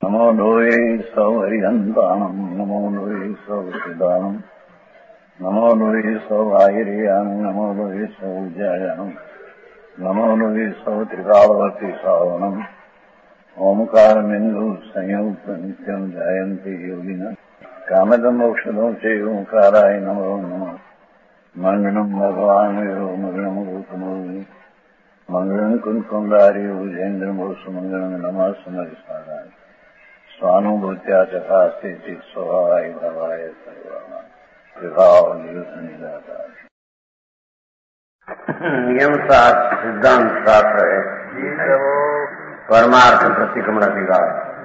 नमो लोये सौहरिहन्ताणम् नमो लोये सौचिदानम् नमो लोये सौभागिर्यानम् नमो लोये सौजायानम् नमो लोये सौत्रिकालवती सावनम् ओंकारमिन्दु संयुक्त नित्यम् जयन्ति योगिनः कामदम् मोक्षदम् च ओंकाराय नमो नमः मङ्गलम् भगवान् यो मङ्गलम् रूपमोहि मङ्गलम् कुन्कुण्डारि भुजेन्द्रमोसुमङ्गलम् नमः समरिसाराय स्वानुभूत्या चकास्ते चित् स्वभावाय भवाय सर्वाणाम् विभाव निदाता नियम शास्त्र सिद्धांत शास्त्र है परमार्थ प्रतिक्रमण अधिकार।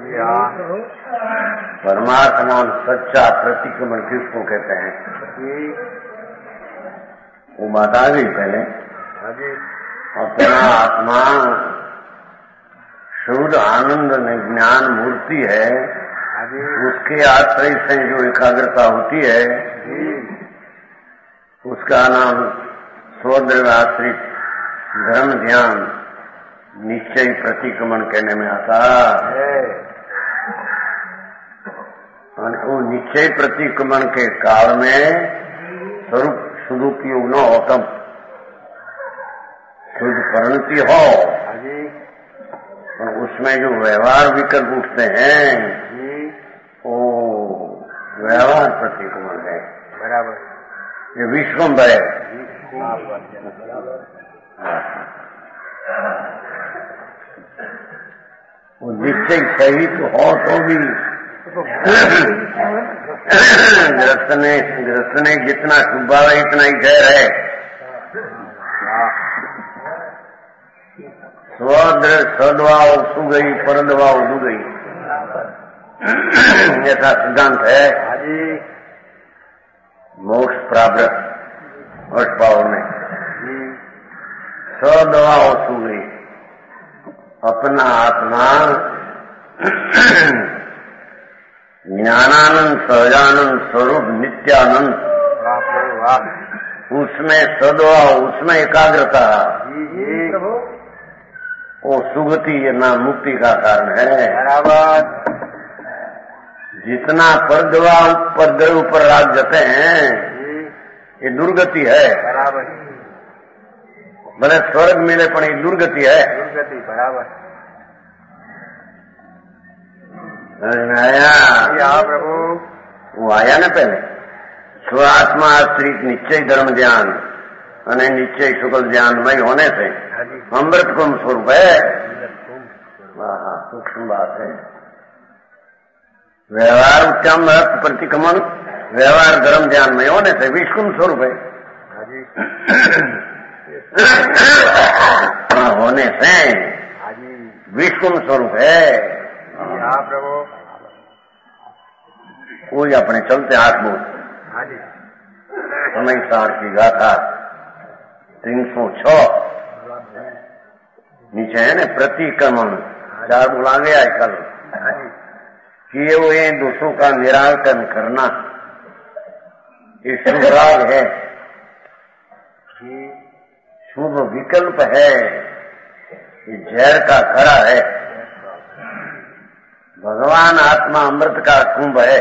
परमार्थ नाम सच्चा प्रतिक्रमण किसको कहते हैं? वो बता गई पहले। अपना आत्मा शुद्ध आनंद ज्ञान मूर्ति है, उसके आश्रय से जो एकाग्रता होती है उसका नाम स्वद्रव्य आश्रित धर्म ध्यान निश्चय प्रतिक्रमण कहने में आता है। वो निश्चय प्रतिक्रमण के काल में स्वरूप सदुपयोग न होता, शुद्ध परिणति हो, और उसमें जो व्यवहार विकल्प उठते हैं वो व्यवहार प्रतिक्रमण है। बराबर ये विश्वम्भ है। वो निश्चय सही तो हो तो भी गृहस्थ ने जितना सुभाव है इतना ही जहर है। सदवाओ सु गई परदवाओ दु गई, ऐसा सिद्धांत है। मोक्ष प्राप्त वर्ष पावर में सदवाओ सु गई, अपना आत्मा ज्ञानानंद सहजानंद स्वरूप नित्यानंद, उसमें सदवा, उसमें एकाग्रता, वो सुगति ये नाम मुक्ति का कारण है। बराबर जितना परदवा ऊपर राग जाते हैं ये दुर्गति है। बराबर भले स्वर्ग मिले पर ये दुर्गति है। दुर्गति बराबर आया प्रभु। वो आया ना पहले स्वात्मा आश्रित निश्चय धर्म ध्यान અને निश्चय शुक्ल ज्ञानमय होने से अमृत कुंभ स्वरूप है। सूक्ष्म बात है। व्यवहार उत्तम प्रतिक्रमण व्यवहार धर्म ज्ञानमय होने से विष्कुंभ स्वरूप है। होने से विष्कुंभ स्वरूप है। प्रभु कोई अपने चलते हाथ बोल समय सार की गाथा 306 नीचे है न प्रतिक्रमण 4 बोला गया है कल। किए हुए दोषों का निराकरण करना ये शुभ राग है, शुभ विकल्प है, ये जहर का खरा है। भगवान आत्मा अमृत का कुंभ है।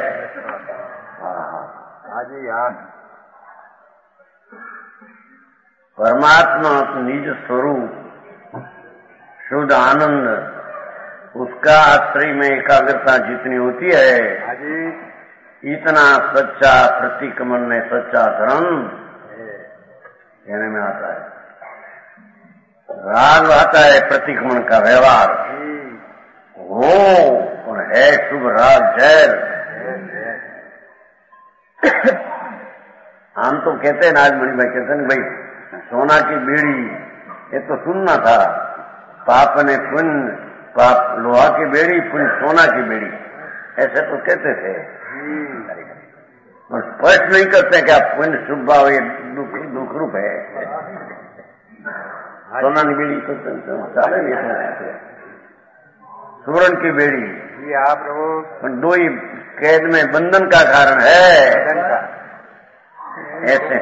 परमात्मा निज स्वरूप शुद्ध आनंद, उसका आश्रय में एकाग्रता जितनी होती है इतना सच्चा प्रतिक्रमण में सच्चा धर्म कहने में आता है। राग आता है प्रतिक्रमण का व्यवहार हो और है शुभ राग जहर। हम तो कहते हैं नाजमणि भाई कहते हैं भाई सोना की बीड़ी ये तो सुनना था, पाप ने पुण्य, पाप लोहा की बेड़ी पुण्य सोना की बेड़ी, ऐसे तो कहते थे। और स्पष्ट नहीं करते क्या पुण्य शुभ भाव ये दुख रूप है। सोना की बेड़ी तो चाले नहीं सकते, सुवर्ण की बेड़ी प्रभु दो ही कैद में बंधन का कारण है। ऐसे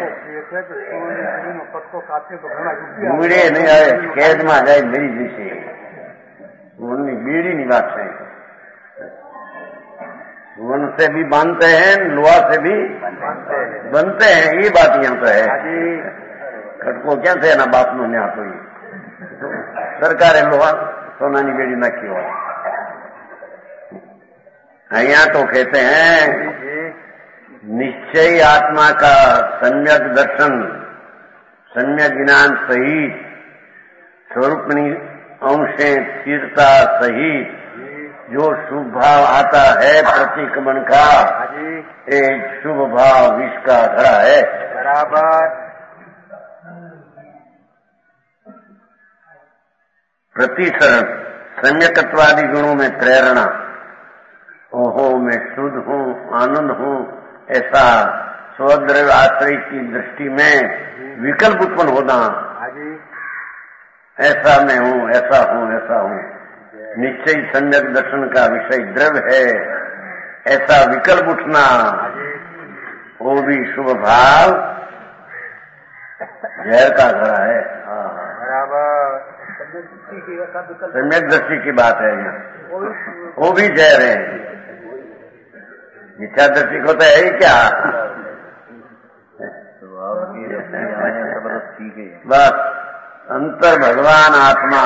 बीड़ी नहीं आए कैद में आ जाए मेरी जैसे बीड़ी नहीं बात है। वन से भी बांधते हैं, लोहा से भी बनते हैं। ये बात यहाँ तो है। खटको क्या थे ना बाप नो न्या तो सरकारे लोहा सोनानी बेड़ी नाखी हो। यहाँ तो कहते हैं निश्चय आत्मा का सम्यक दर्शन, सम्यक ज्ञान सहित, स्वरूपनी अंशे स्थिरता सहित जो शुभ भाव आता है प्रतिक्रमण का, एक शुभ भाव विष का घड़ा है। बराबर। प्रतिसरण सम्यकत्वादि गुणों में प्रेरणा, ओहो मैं शुद्ध हूँ, आनंद हूँ, ऐसा स्वद्रव्य आश्रय की दृष्टि में विकल्प उत्पन्न होना, ऐसा मैं हूँ, ऐसा हूँ, ऐसा हूँ। निश्चय सम्यक दर्शन का विषय द्रव्य है, ऐसा विकल्प उठना, वो भी शुभ भाव जहर का घड़ा है। बराबर। सम्यक दृष्टि की बात है यहाँ, वो भी जहर है। मिथ्या दृष्टि को तो है ही क्या, बस अंतर भगवान आत्मा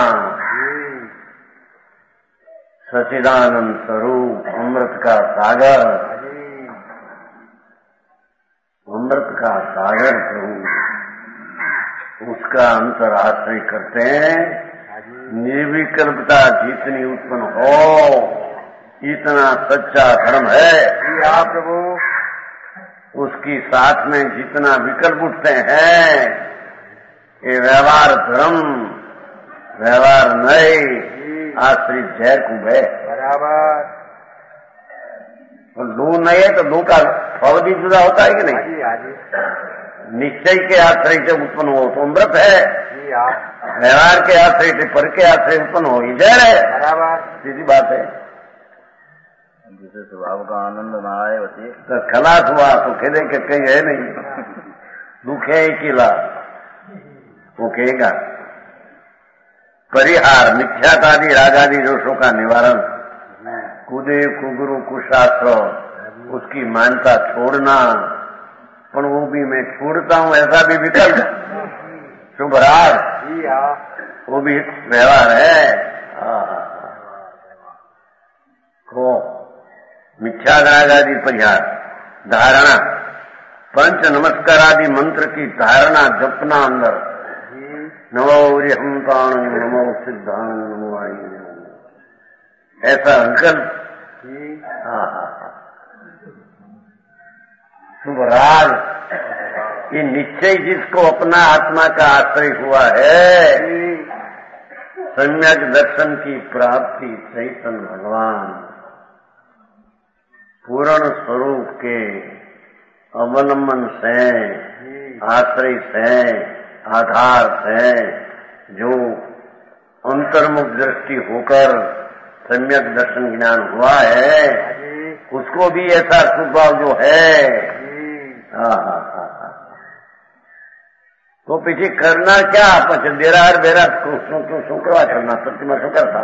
सच्चिदानंद स्वरूप अमृत का सागर, अमृत का सागर प्रभु, उसका अंतर आश्रय करते हैं। निर्विकल्पता जितनी उत्पन्न हो, इतना सच्चा धर्म है प्रभु। उसकी साथ में जितना विकल्प उठते हैं, ये व्यवहार धर्म, व्यवहार नहीं, आश्रित जहर कुंभ है। बराबर। और लू नहीं है तो लू का फल भी जुदा होता है कि नहीं? निश्चय के आश्रय से उत्पन्न हो तो अमृत है, व्यवहार के आश्रय से पर के आश्रय उत्पन्न हो ही जहर है। बराबर। सीधी बात है। जिसे स्वभाव का आनंद ना आए बच्चे तो खलास हुआ तो खेले के कहीं है नहीं, दुखे किला वो कहेगा। परिहार मिथ्यातादि रागादि दोषों का निवारण, कुदे कुगुरु कुशास्त्र, उसकी मान्यता छोड़ना, पर वो भी मैं छोड़ता हूँ ऐसा भी विकल्प, शुभ राग, वो भी व्यवहार है। को मिथ्या राग आदि परिहार, धारणा, पंच नमस्कार आदि मंत्र की धारणा जपना अंदर, नमो हरिहं प्राणं, नमो सिद्धां, नमो आयु, ऐसा विकल्प। शुभ राग, ये निश्चय जिसको अपना आत्मा का आश्रय हुआ है, सम्यक दर्शन की प्राप्ति चैतन्य भगवान पूर्ण स्वरूप के अवलंबन से, आश्रय से, आधार से जो अंतर्मुख दृष्टि होकर सम्यक दर्शन ज्ञान हुआ है, उसको भी ऐसा स्वभाव जो है। तो पीछे करना क्या, પછી દેરાર બેરા શું કરવા કરना, સત્યમાં શું કરતા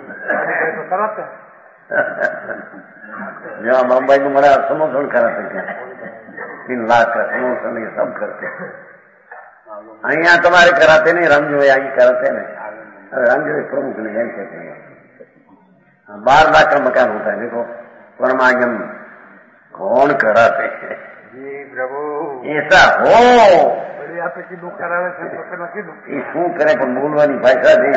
जहाँ बम्बई में मरा समोसन कराते क्या, 3 लाख का समोसन ये सब करते। यहाँ तुम्हारे कराते नहीं, रामजी आगे कराते नहीं। अरे रामजी प्रमुख नहीं यही कहते हैं। 12 लाख का मकान होता है, देखो परमागम कौन कराते हैं जी प्रभु। ऐसा हो આપે કીધું કરાવે છે તો પેલા કીધું એ શું કરે પણ બોલવાની ભાષા નહીં,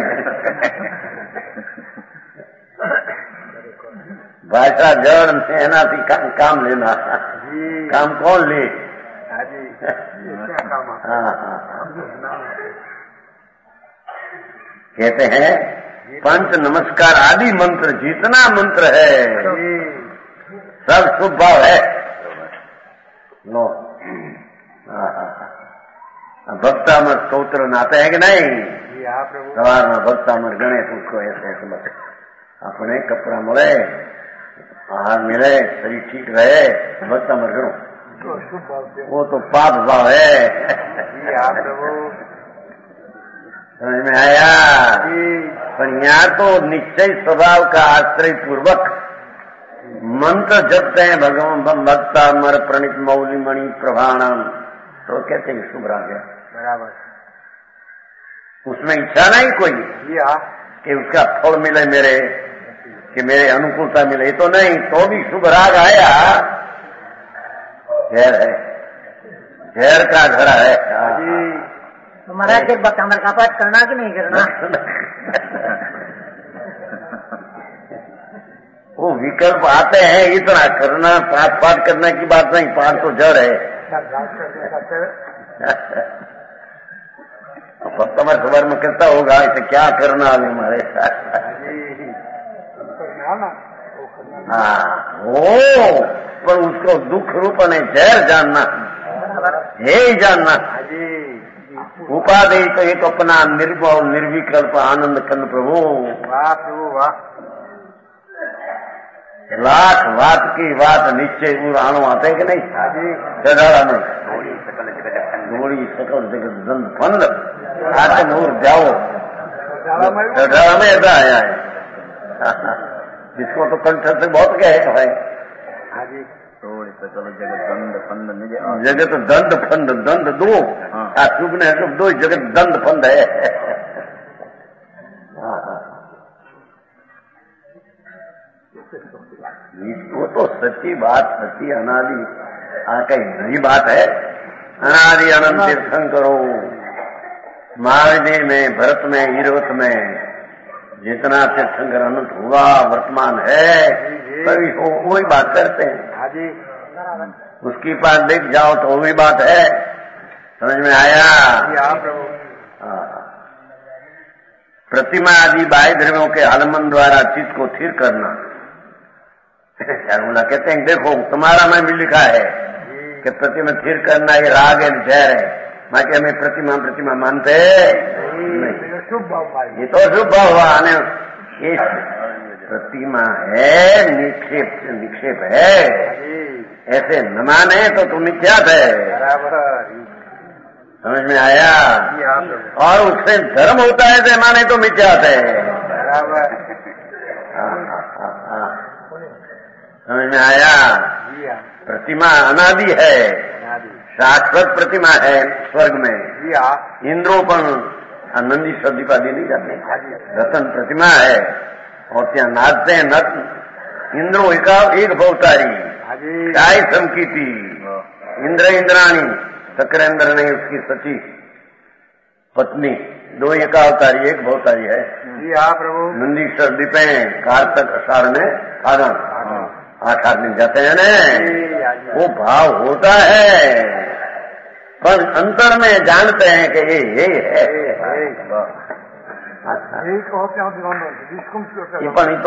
ભાષા જળ છે એનાથી કામ લેના, કામ કોણ લે? कहते हैं पंच नमस्कार आदि मंत्र, जितना मंत्र है सब शुभ भाव है। लो भक्तामर स्तोत्र नाते हैं कि नहीं? सवार में भक्तामर गणेश, उसको ऐसे ऐसे बस अपने कपड़ा मिले, आहार मिले, शरीर ठीक रहे, भक्तामर गणो, वो तो पाप भाव है। समझ में आया? पर यहाँ तो निश्चय स्वभाव का आश्रय पूर्वक मंत्र जपते हैं भगवान बम भक्ता मर प्रणित मौली मणि प्रभाणम, तो कहते हैं शुभ राग है। बराबर। उसमें इच्छा नहीं कोई जी हाँ। कि उसका फल मिले मेरे, कि मेरे अनुकूलता मिले, तो नहीं, तो भी शुभ राग आया। जहर है, जहर का घर है। तो महाराज एक बात, कमर का पाठ करना कि नहीं करना? वो विकल्प आते हैं, इतना करना, पाठ करने की बात नहीं, पाठ तो जड़ है। सप्तम खबर में कहता होगा इसे क्या करना अभी हमारे साथ। हाँ वो, पर उसको दुख रूप ने जहर जानना, हे जानना। उपाधि तो एक अपना निर्भव निर्विकल्प आनंद कंद प्रभु। वाह प्रभु वाह। लाख बात की बात निश्चय उड़ाणो आते हैं कि नहीं? सदारा में गोड़ी सकल जगत दंड फंद आते नूर जाओ, सदारा में ऐसा आया है। जिसको तो कंठ से बहुत गए है। सकल जगत दंड फंद निज, जगत दंड फंद, दंड दो, शुभ ने शुभ दो, जगत दंड फंद है। वो तो सच्ची बात, सच्ची अनादि कहीं नई बात है। अनादि अनंत तीर्थंकरो महाविदेह में, भरत में, ईरवत में जितना तीर्थंकर अनंत हुआ वर्तमान है, सभी वही बात करते हैं। उसकी पास देख जाओ तो वही बात है। समझ में आया? प्रतिमा आदि बाह्य द्रव्यों के आलम्बन द्वारा चित्त को स्थिर करना। बोला कहते हैं देखो तुम्हारा में भी लिखा है कि प्रतिमा स्थिर करना ये राग है, जहर है। मैं क्या हमें प्रतिमा प्रतिमा मानते नहीं, ये तो शुभ भाव हुआ। ये प्रतिमा है, निक्षेप है, ऐसे न माने तो तुम मिथ्यात है। समझ में आया? और उससे धर्म होता है तो माने तो मिथ्यात है। समझ में आया? प्रतिमा अनादि है, शाश्वत प्रतिमा है स्वर्ग में। इंद्रोपण नंदी शब्दीपादी नहीं जाते, रतन प्रतिमा है और ત્યાં नाचते हैं नत इंद्रो एक भवतारी काय समकीती इंद्र इंद्राणी चक्रेंद्र ने उसकी सची पत्नी, दो एकावतारी एक भवतारी है। प्रभु। नंदी शब्दीपे कार्तक अषाढ़ में फागण 8 दिन जाते हैं न, वो भाव होता है, पर अंतर में जानते हैं कि ये है। ये પણ એ તો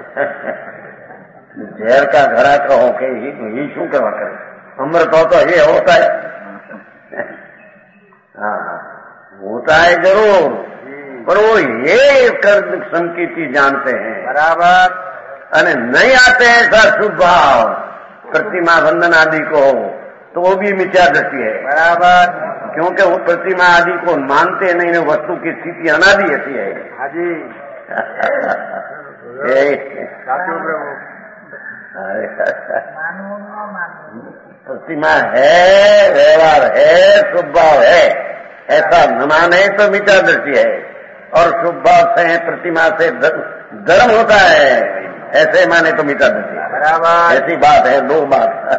ઝેર કા ઘરા કહો કે એ શું કરવા કરે, અમૃત हो तो ये होता है। हाँ होता है जरूर, पर वो ये कर्म संकेती जानते हैं बराबर, अने नहीं आते हैं ऐसा शुभ भाव प्रतिमा वंदन आदि को, तो वो भी मिथ्या दृष्टि है बराबर, क्योंकि वो प्रतिमा आदि को मानते नहीं, वस्तु की स्थिति अनादि ऐसी है। हाजी प्रतिमा है, व्यवहार है, शुभ भाव है, ऐसा न माने तो मिथ्या दृष्टि है। और शुभ भाव से प्रतिमा से धर्म होता है, ऐसे माने तो मिथ्या दृष्टि है बराबर। ऐसी बात है, दो बात।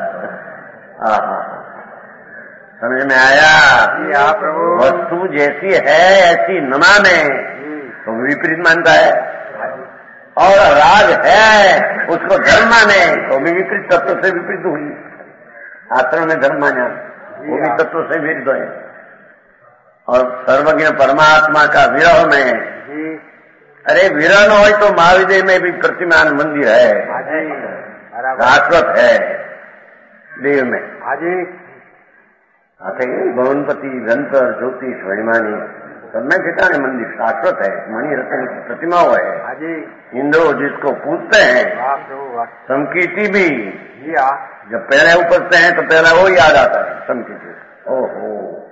समझ में आया? प्रभु वस्तु जैसी है ऐसी न माने तो विपरीत मानता है, और राग है उसको धर्म माने तो भी विपरीत, तत्व से विपरीत हुई। आश्रम में धर्म माना वो भी तत्व से विरुद्ध है। और सर्वज्ञ परमात्मा का विरह में, अरे विरह न हो तो महाविदेह में भी प्रतिमान मंदिर है, शाश्वत है देव में। आते भवनपति रंतर ज्योतिष वैमानी सब में ठिकाने मंदिर शाश्वत है, मणि रत्न की प्रतिमा है। इंद्रो जिसको पूजते हैं, समकीर्ति भी जब पहले उपजते हैं तो पहला वो याद आता है समकीर्ति। ओहो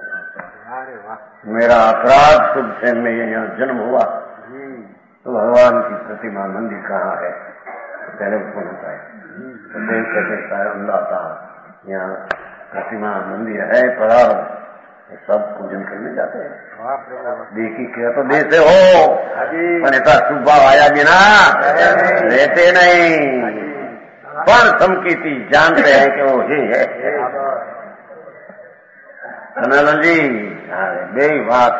मेरा अपराध शुभ से में यहाँ जन्म हुआ, तो भगवान की प्रतिमा मंदिर कहाँ है, तो पहले उत्पन्न होता है। देव कहते अंदाता यहाँ प्रतिमा मंदिर है पड़ा, सब पूजन करने जाते हैं। देखी क्या तो देते हो, पर ऐसा शुभ भाव आया बिना रहते नहीं। पर समकीती जानते हैं कि वो ही है। कन्हैया जी बेई बात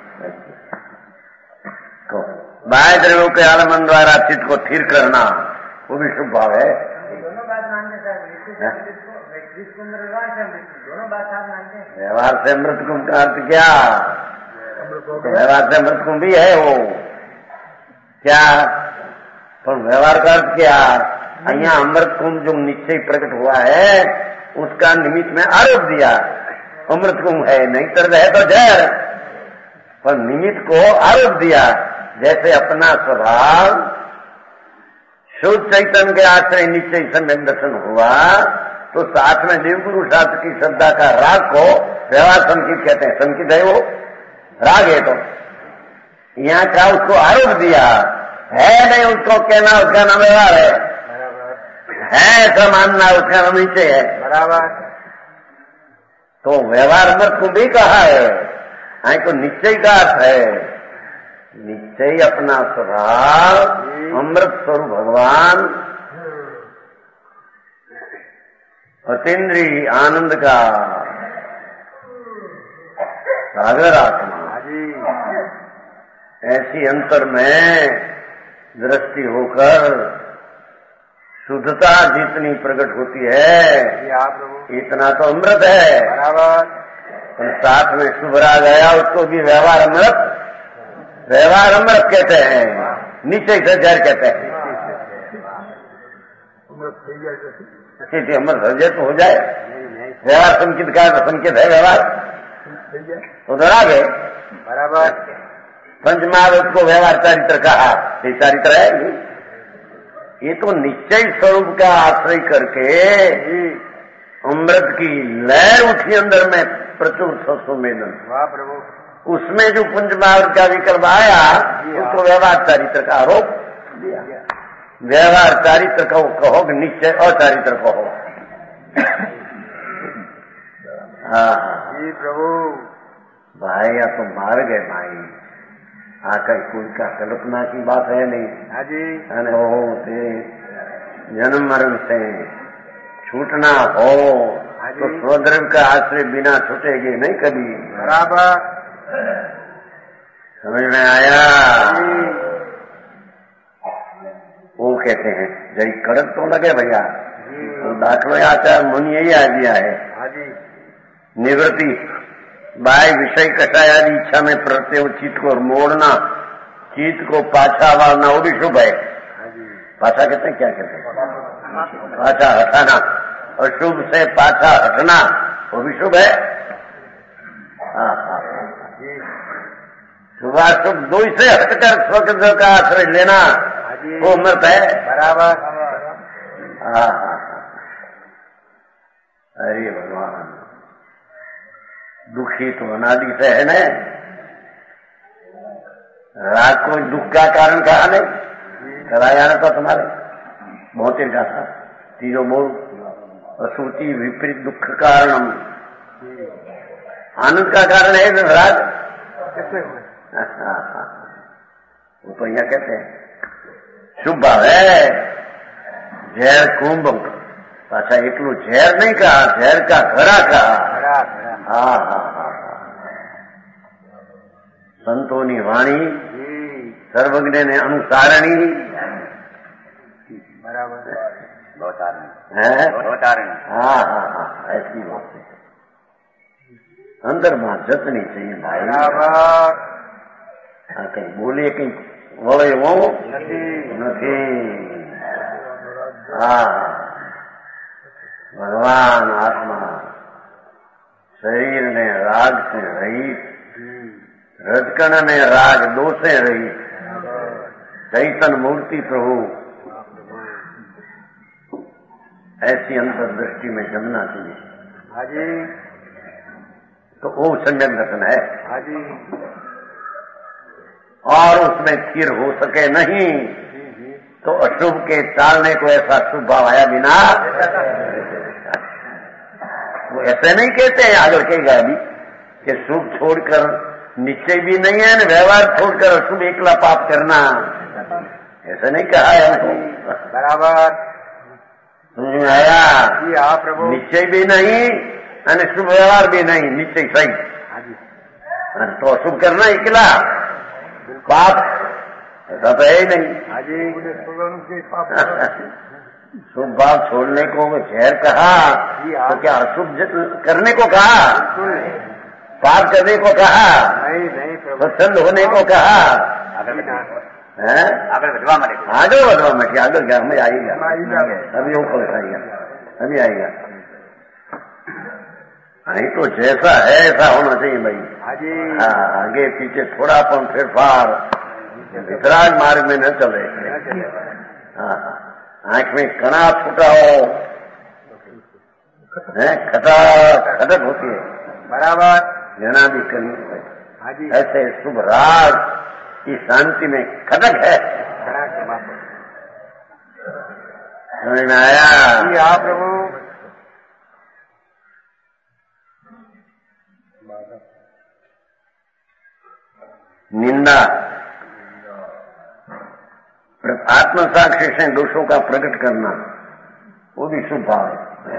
को बाह्य द्रव्यों के आलमन द्वारा चित्त को स्थिर करना वो भी शुभ भाव है। दोनों बात मानते हैं, दोनों बात आप मानते हैं। व्यवहार से अमृत कुंभ का अर्थ क्या? तो व्यवहार से अमृत कुंभ भी है वो क्या, पर व्यवहार का अर्थ क्या? यहाँ अमृत कुंभ जो निश्चय प्रकट हुआ है उसका निमित्त में आरोप दिया। अमृत कुंभ है, नहीं तर है तो जहर, पर निमित्त को आरोप दिया। जैसे अपना स्वभाव शुद्ध चैतन्य के आश्रय निश्चय सम्यक दर्शन हुआ, तो साथ में देवगुरु शास्त्र की श्रद्धा का राग को व्यवहार संकित कहते हैं। संकित है वो, राग है। तो यहाँ का उसको आरोप दिया है, नहीं उसको कहना उसका नाम व्यवहार है ऐसा मानना उसका नाम निश्चय है। बराबर। तो व्यवहार अमृत को भी कहा है, तो निश्चय का अर्थ है निश्चय अपना स्वभाव अमृत स्वरूप भगवान अतीन्द्रिय आनंद का सागर आत्मा, ऐसी अंतर में दृष्टि होकर शुद्धता जितनी प्रकट होती है इतना तो अमृत है। बराबर। साथ में शुभ राग आया उसको भी व्यवहार अमृत कहते हैं, निश्चय से जहर कहते हैं। अमृत हो जाए तो हो जाए, व्यवहार संकित का संकेत है व्यवहार तो राग है। बराबर। पंचमहाभूत को व्यवहार चारित्र कहा, ये चारित्र है ये तो निश्चय स्वरूप का आश्रय करके अमृत की लहर उठी अंदर में प्रचुर संवेदन। वाह प्रभु। उसमें जो पंचमहाभूत का विकल्प आया उसको व्यवहार चारित्र का आरोप दिया। व्यवहार चारित्र कहो कि निश्चय अचारित्र कहो। हाँ जी प्रभु। भाई या तो मार गए भाई, आकर कोई का कल्पना की बात है नहीं। हाँ जी। जन्म मरण से छूटना हो तो स्वद्रव्य का आश्रय बिना छूटेगी नहीं कभी। बराबर। समझ में आया? वो कहते हैं जय कड़क तो लगे भैया, तो दाखलो आचार मुनि यही आ दिया है। निवृत्ति बाह्य विषय कषायादि इच्छा में प्रत्यय चित्त को मोड़ना, चित्त को पाछा वालना वो भी शुभ है। पाछा कहते हैं, क्या कहते हैं? पाछा हटाना, और शुभ से पाछा हटना वो भी शुभ है। शुभाशुभ दो से हटकर स्वकृत का आश्रय लेना वो अमृत है। बराबर। अरे भगवान, दुखी तो अनादि से है न, राग को दुख का कारण कहा नहीं, कराया न था तुम्हारे मोतिर का था तीनों मोल अश्रुति विपरीत दुख कारणम, आनंद का कारण है राग। वो तो यहाँ कहते हैं शुभ भाव है। जहर कुंभ पाछा एकलू जहर नहीं कहा, जहर का घड़ा कहा। संतोनी वाणी सर्वज्ञ ने अनुसारणी। बराबर। है ऐसी बात है। अंदर में जतनी चाहिए भाई। कहीं बोले कहीं वळे वो नहीं। भगवान आत्मा शरीर ने राग से रहित, रजकण ने राग दो से रहित, चैतन्य मूर्ति प्रभु ऐसी अंतर्दृष्टि में जमना चाहिए। हाजी। तो वो सम्यक दर्शन है। हाजी। और उसमें स्थिर हो सके नहीं तो अशुभ के टालने को ऐसा शुभ भाव आया बिना वो ऐसे नहीं कहते हैं, आगे कहेगा अभी कि शुभ छोड़कर निश्चय भी नहीं है, व्यवहार छोड़कर अशुभ एकला पाप करना, ऐसा नहीं कहा है हमको। बराबर समझ में आया? जी हाँ प्रभु। निश्चय भी नहीं और शुभ व्यवहार भी नहीं, निश्चय सही। तो अशुभ करना एकला पाप, ऐसा तो है ही नहीं। शुभ भाव छोड़ने को जहर कहा तो क्या अशुभ करने को कहा? पाप करने को कहा? नहीं प्रभु। स्वच्छंद होने को कहा? आगे बढ़वा मटे, आगे क्या हमें आएगा, अभी वो फल आएगा, अभी आएगा। नहीं तो जैसा है ऐसा होना चाहिए भाई। हाँ, आगे पीछे थोड़ा पन फेरफार वितराग मार्ग में न चले। हाँ, आंख में कणा फूटा हो, खटक होती है, बराबर जना भी करनी। ऐसे शुभ राग की शांति में खटक है। समझ में आया? हाँ प्रभु। निंदा आत्मसाक्षी से दोषों का प्रकट करना, वो भी शुभ भाव है।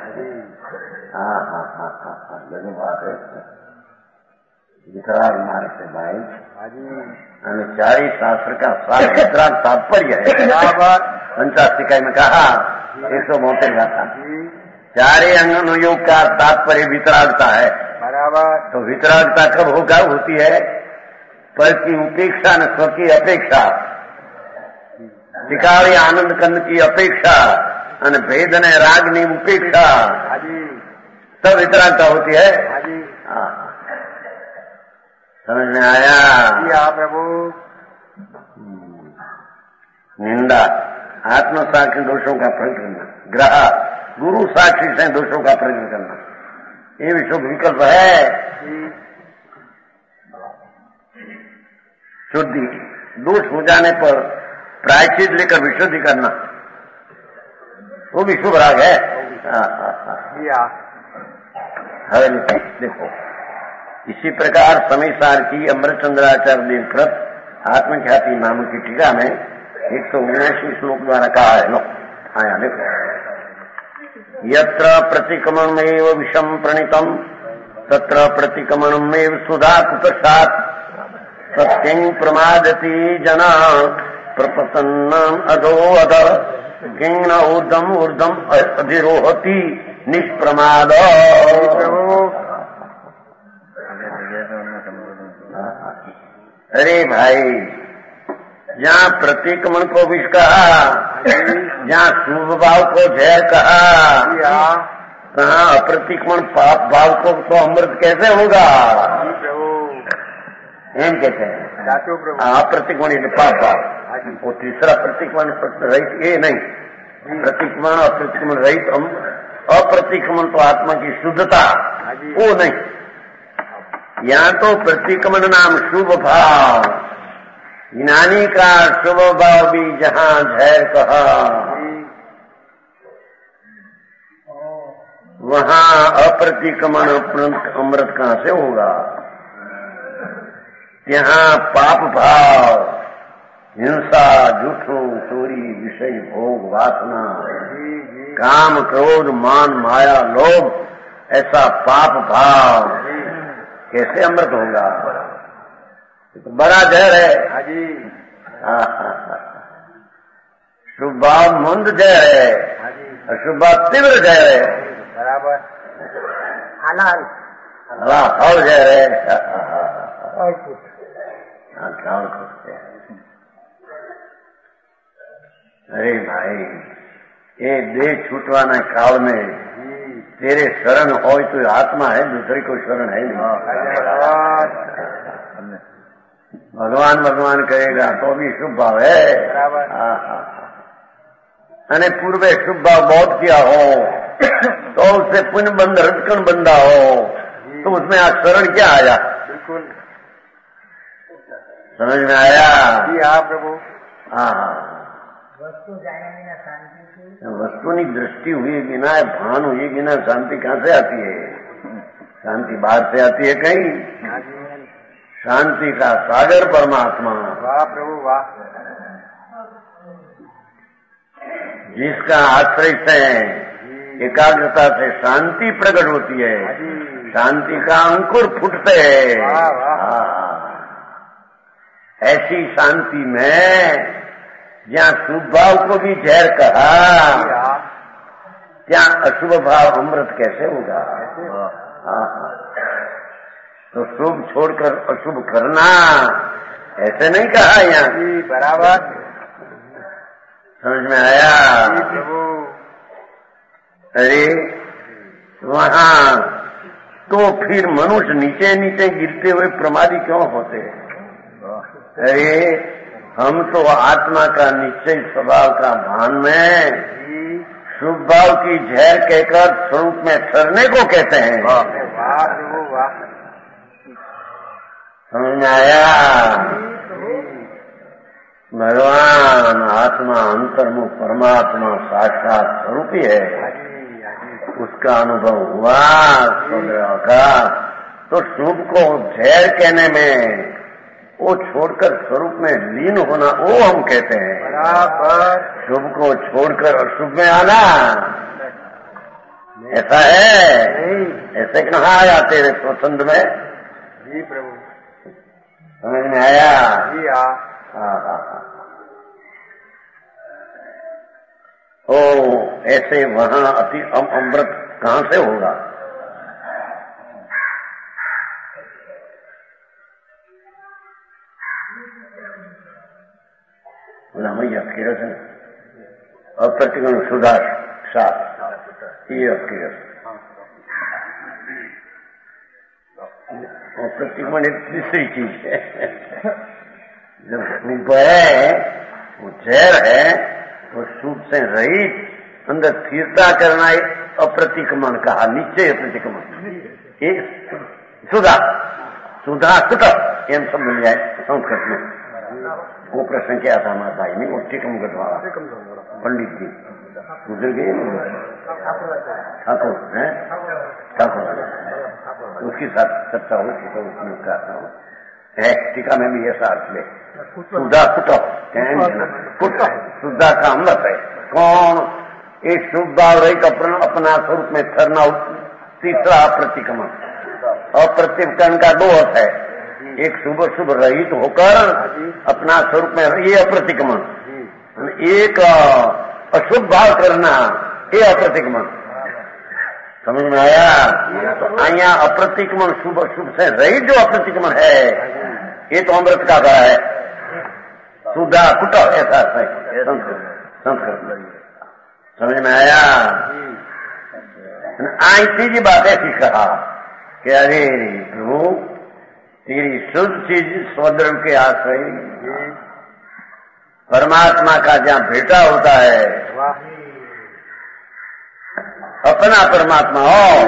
हाँ, जरूर बात है। वितराग मार्ग से भाई हमें चारी शास्त्र का सार वितराग तात्पर्य है। 85 इकाई में कहा 172 गाथा, चारे अंगनुयोग का तात्पर्य वितरागता है। बराबर। तो वितरागता कब होती है? पर की उपेक्षा न स्व की अपेक्षा, टिकाड़ी आनंद कंद की अपेक्षा और भेद ने रागनी उपेक्षा, तब वितरागता होती है। समझ में आया? हाँ प्रभु। निंदा आत्मसाक्षी दोषों का प्रकट करना, ग्रह गुरु साक्षी से दोषों का प्रकट करना, ये भी शुभ विकल्प है। शुद्धि दोष हो जाने पर प्रायश्चित लेकर विशुद्धि करना, वो भी शुभ राग है। देखो, इसी प्रकार समय सार की अमृतचंद्राचार्य देव कृत आत्मख्याति नाम की टीका में 179 श्लोक द्वारा कहा है। लो आया देखो, यत्र प्रतिक्रमणमेव विषम प्रणीतम तत्र प्रतिक्रमणमेव सुधा कुतसात् सत्यं प्रमादति जना प्रपतन्नम अधो अध किंग ऊर्धम अधिरोहति निष्प्रमाद। अरे भाई, जहाँ प्रतिक्रमण को विष कहा, जहाँ शुभ भाव को जय कहा, कहाँ अप्रतिक्रमण पाप भाव को तो अमृत कैसे होगा? एम कहते हैं अप्रतिक्रमण पाप भाव। वो तीसरा प्रतिक्रमण रहित ये नहीं, प्रतिक्रमण अप्रतिक्रमण रहित अप्रतिक्रमण तो आत्मा की शुद्धता, वो नहीं। यहाँ तो प्रतिक्रमण नाम शुभ भाव, ज्ञानी का शुभ भाव भी जहाँ झैर कहा, वहाँ अप्रतिक्रमण अमृत कहाँ से होगा? यहाँ पाप भाव, हिंसा, झूठो, चोरी, विषय भोग, वासना, काम, क्रोध, मान, माया, लोभ, ऐसा पाप भाव कैसे अमृत होगा? तो बड़ा जहर है। शुभ भाव मंद जहर है, अशुभ भाव तीव्र जहर है। बराबर। हलाल जहर है। ख्याल करते हैं। अरे भाई, ये देह छूटवाना काल में तेरे शरण हो तो आत्मा है, दूसरी कोई शरण है नहीं। भगवान भगवान करेगा तो भी शुभ भाव है। अने पूर्वे शुभ भाव बहुत किया हो तो उससे पुण्य बंध रटकन बंधा हो तो उसमें आज शरण क्या आया? बिल्कुल समझ में आया? जी हाँ प्रभु। हाँ, वस्तु जाने बिना शांति की वस्तुની दृष्टि हुए बिना, भान हुए बिना शांति कहाँ से आती है? शांति बाहर से आती है कहीं? शांति का सागर परमात्मा। वाह प्रभु वाह। जिसका आश्रय से एकाग्रता से शांति प्रकट होती है, शांति का अंकुर फूटते हैं। ऐसी शांति में जहाँ शुभ भाव को भी जहर कहा, ત્યાં अशुभ भाव अमृत कैसे होगा? तो शुभ छोड़कर अशुभ करना ऐसे नहीं कहा यहाँ। बराबर समझ में आया? अरे वहाँ तो फिर मनुष्य नीचे नीचे गिरते हुए प्रमादी क्यों होते? अरे हम तो आत्मा का निश्चय स्वभाव का भान में शुभ भाव की जहर कहकर स्वरूप में ठहरने को कहते हैं। समझ में आया? भगवान आत्मा अंतर्मुख परमात्मा साक्षात स्वरूप ही है, उसका अनुभव हुआ स्वभाव का। तो शुभ को जहर कहने में, वो छोड़कर स्वरूप में लीन होना, वो हम कहते हैं। बराबर। शुभ को छोड़कर अशुभ में आना ऐसा है? ऐसे कहाँ आया तेरे स्वच्छंद में? जी प्रभु। समझ में आया? जी हाँ। ओ ऐसे वहाँ अति अमृत कहाँ से होगा? मैया किरस अप्रतिगुण सुधा सात ये किरस अप्रतिगुण एक तीसरी चीज है। जब शुभ है वो जहर है, वो शुभ से रहित अंदर स्थिरता करना अप्रतिक्रमण कहा, नीचे अप्रतिक्रमण। एक सुधा सुधा सुत एम सब मिल जाए संस्कृत में। वो प्रश्न क्या था हमारे भाई ने, वो टिकम गढ़वाला पंडित जी गुजर गए ठाकुर है, ठाकुर उसके साथ चर्चा हुई थी, तो उसमें कहता हूँ टीका में भी ऐसा अर्थ ले सुधा कुट कुट सुधा का अमृत है। कौन? एक शुभ भाव रहित अपना स्वरूप में ठहरना। तीसरा अप्रतिक्रमण। अप्रतिक्रमण का दो अर्थ है, एक शुभ शुभ रहित होकर अपना स्वरूप में, ये अप्रतिक्रमण। एक अशुभ भाव करना, ये अप्रतिक्रमण। समझ में आया? तो यहाँ अप्रतिक्रमण शुभ अशुभ से रहित जो अप्रतिक्रमण है, ये तो अमृत का कहा है। सुधा कुट ऐसा है संस्कृत में। समझ में आया? आई तीसरी बात ऐसी कहा कि अरे प्रभु तेरी शुद्ध चीज स्वद्रव के आश्रय परमात्मा का जहाँ भेटा होता है, अपना परमात्मा हो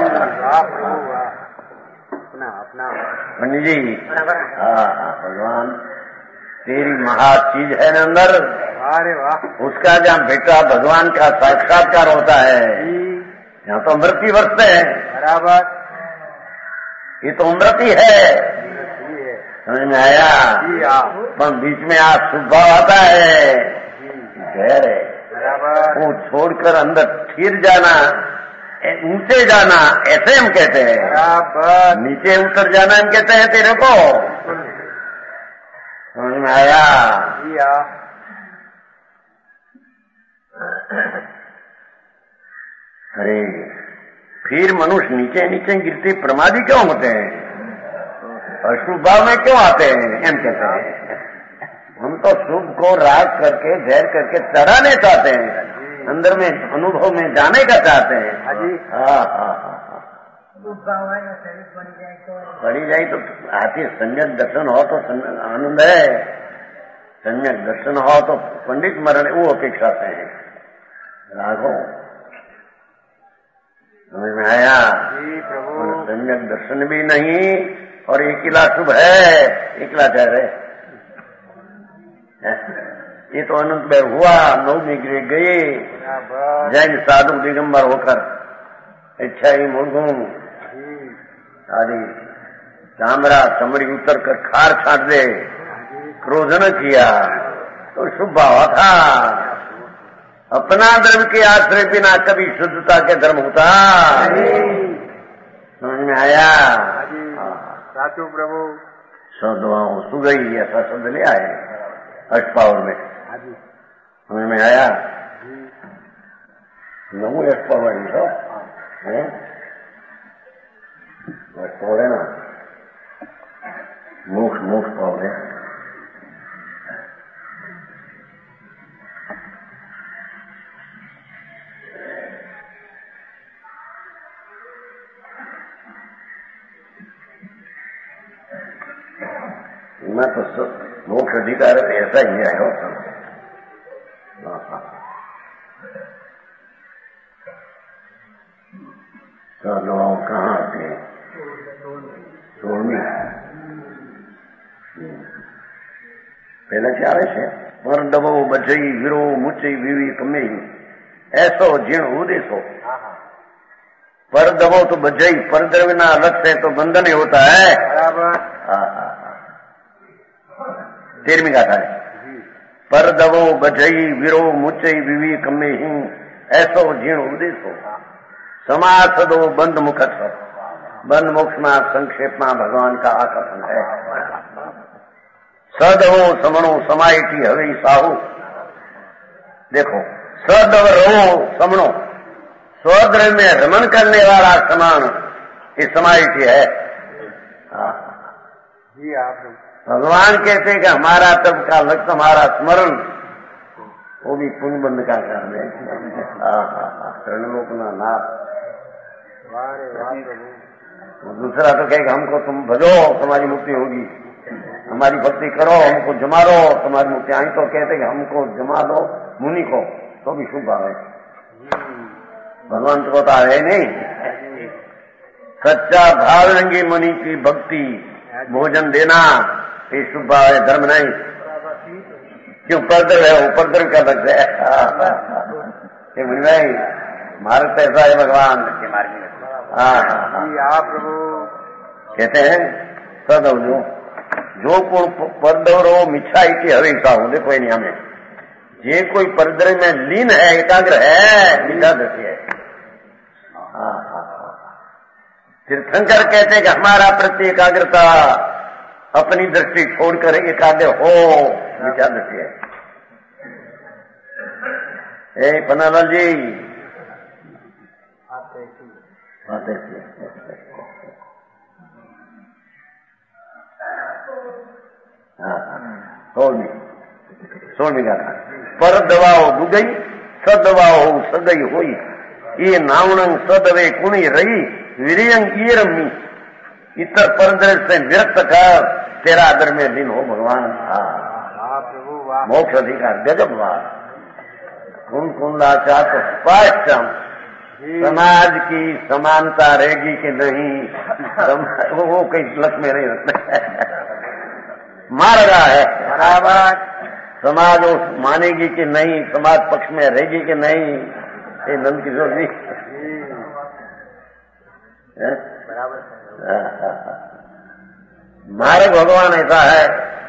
अपना पंडित जी। भगवान तेरी महा चीज है न अंदर, अरे वाह। उसका जहाँ भेटा भगवान का साक्षात्कार होता है, यहाँ तो अमृत ही बरसते हैं। बराबर। ये तो अमृत ही है। समझ में आया? पर बीच में आज शुभ आता है, जहर है। वो छोड़कर अंदर फिर जाना, नीचे जाना, ऐसे हम कहते हैं। नीचे उतर जाना हम कहते हैं तेरे को। समझ में आया? अरे फिर मनुष्य नीचे नीचे गिरते प्रमादी क्यों होते हैं? अशुभ भाव में क्यों आते हैं? हम कहते हैं हम तो शुभ को राग करके जहर करके चढ़ाने चाहते हैं, अंदर में अनुभव में जाने का चाहते हैं। बढ़ी जाए तो आती सम्यक दर्शन हो तो आनंद है, सम्यक दर्शन हो तो पंडित मरण वो अपेक्षा से है। राघो समझ में आया? सम्यक दर्शन भी नहीं और एकला शुभ है, एकला कह रहे ये तो अनंत में हुआ, 9वीं ग्रह गए जैन साधु दिगंबर होकर, इच्छा ही मुर्गों आदि चामड़ा चमड़ी उतर कर खार छाट दे, क्रोध न किया तो शुभ भाव था। अपना धर्म के आश्रय बिना कभी शुद्धता के धर्म होता। समझ में आया? साचू प्रभु। सदवाओं सुगई ऐसा शब्द ले आए अष्टपावर में। समझ में आया? नमो अष्टपावर है अष्टपावर है ना, मोक्ष पावर है। मैं तो मोक्ष अधिकार है, ऐसा ही है। सदवाओं कहाँ थे? 16वीं पहले क्या है? पर दबो बचई विरो मुचई विवी कमे ऐसो जीण उदेशो। पर दबो तो बचई, पर बिना अलग से तो बंधन ही होता है। बराबर। 13वीं गाथा है। पर दबो बचई विरो मुचई विवी कमे ऐसो जीण उदेशो। समाज सदो बंद मुख। बंद मोक्ष में संक्षेप में भगवान का आकर्षण है। सदवो समणो समायती हवे साहू। देखो, सदव रहो समणो, स्वद्रव्य में रमण करने वाला समान ये समायती है। जी आप भगवान कहते कि हमारा तब का लक्ष्य, हमारा स्मरण, वो भी पुण्य बंद का कारण है। शरणलोकना नाथ। दूसरा तो कहेगा हमको तुम भजो तुम्हारी मुक्ति होगी, हमारी भक्ति करो, हमको जमा लो तुम्हारी मुक्ति आई। तो कहते कि हमको जमा दो मुनि को, तो भी शुभ भाव है। भगवान को तो है नहीं। सच्चा भाव रंगी मुनि की भक्ति भोजन देना ये शुभ भाव है, धर्म नहीं। क्यों उपद्रव है, उपद्रव का लक्ष्य है। मुनि भाई मार्ग ऐसा है भगवान के मार्ग में। आप प्रभु कहते हैं सदव जो कोई परदवरो मिच्छाई की हवेशा हो। देखो नहीं हमें जे कोई परद्रव्य में लीन है, एकाग्र है, मिठा दृष्टि है। तीर्थंकर कहते हैं कि हमारा प्रति एकाग्रता अपनी दृष्टि छोड़कर एकाग्र हो, मिठा दृष्टि है। पन्नालाल जी आते थे। 16वीं गाथा। पर दवाओ दुगई सदवाओ सदई होई। ये नावणंग सदवे कुणी रही वीरियंग ईरमी। इतर परद्रव्य से विरक्त कर तेरा आदर में लीन हो भगवान। मोक्ष अधिकार गजब बात। कुंकुंदाचार तो स्पष्ट समाज की समानता रहेगी कि नहीं, वो कहीं लक्ष्य में नहीं रखना मार रहा है। बराबर समाज वो मानेगी कि नहीं, समाज पक्ष में रहेगी कि नहीं। ये नंद किशोर जी मार्ग भगवान ऐसा है,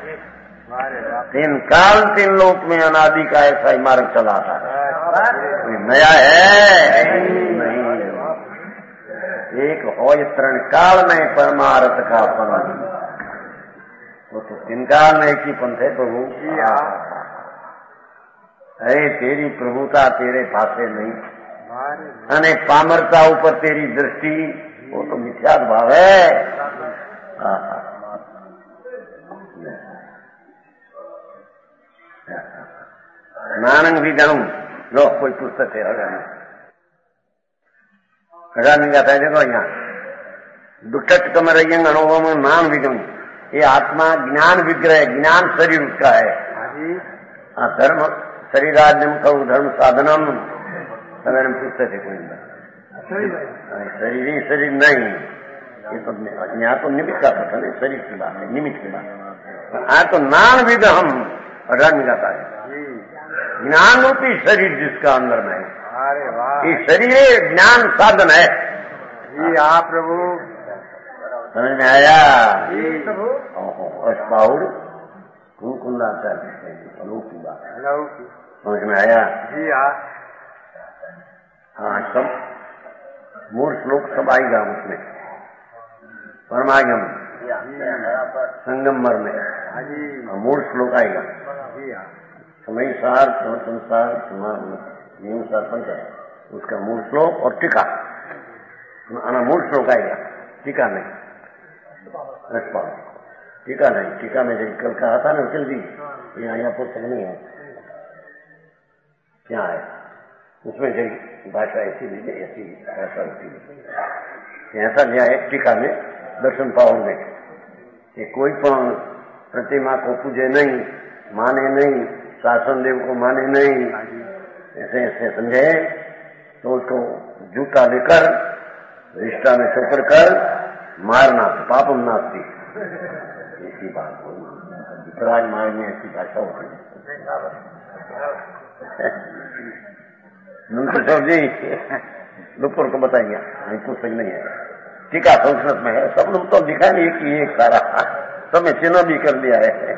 3 काल 3 लोक में अनादि का ऐसा ही मार्ग चला था। नया है नहीं। एक हो तरण काल में परमार्थ का पंथ, वो तो 3 काल में एक ही पंथ है प्रभु। अरे तेरी प्रभुता तेरे फासे नहीं, अने पामरता ऊपर तेरी दृष्टि, वो तो मिथ्या भाव है। नानंग भी गणु लो कोई पुस्तक है हजानी का था। देखो यहाँ दुखट कमरयंग अनुभव नान विगम, ये आत्मा ज्ञान विग्रह, ज्ञान शरीर उसका है। धर्म शरीराद्यम कऊ धर्म साधनम अगर हम पुस्तक है कोई शरीर नहीं। ये तो यहाँ तो निमित्त का कथन है, शरीर की बात है, निमित्त की बात है। तो नान विद हम 18वीं गाथा है। जी ज्ञान रूपी शरीर जिसका अंदर में है, अरे वाह ये शरीर ज्ञान साधन है। जी हाँ प्रभु समझ में आया? जी प्रभु अष्टाउर कुंकुंदाचार्य अनूठी बात है। हेलो समझ में आया? जी हाँ हाँ, सब मूल श्लोक सब आएगा उसमें, परमागम संगमर में हाँ जी मूल श्लोक आएगा। जी हाँ समय सार संसार नियम सार पंच है उसका मूल श्लोक और टीका, मूल श्लोक आएगा, टीका नहीं। टीका नहीं, टीका में जब कल कहा था ना चल जी यहाँ पुस्तक नहीं है, क्या है उसमें जब भाषा ऐसी लीजिए, ऐसी भाषा होती है, ऐसा लिया है टीका में दर्शन पाओगे कि कोई पण प्रतिमा को पूजे नहीं, माने नहीं, शासन देव को माने नहीं, ऐसे ऐसे समझे तो उसको जूता लेकर रिश्ता में चोकर कर मारना, पापम नास्ती, ऐसी बात हो। वितराग मार्ग में ऐसी भाषा होती है। नंतर जी दोपहर को बताइए, पुस्तक नहीं है, टीका संस्कृत में है, सब लोग तो दिखा नहीं कि एक सारा सब में चिन्ह भी कर दिया है।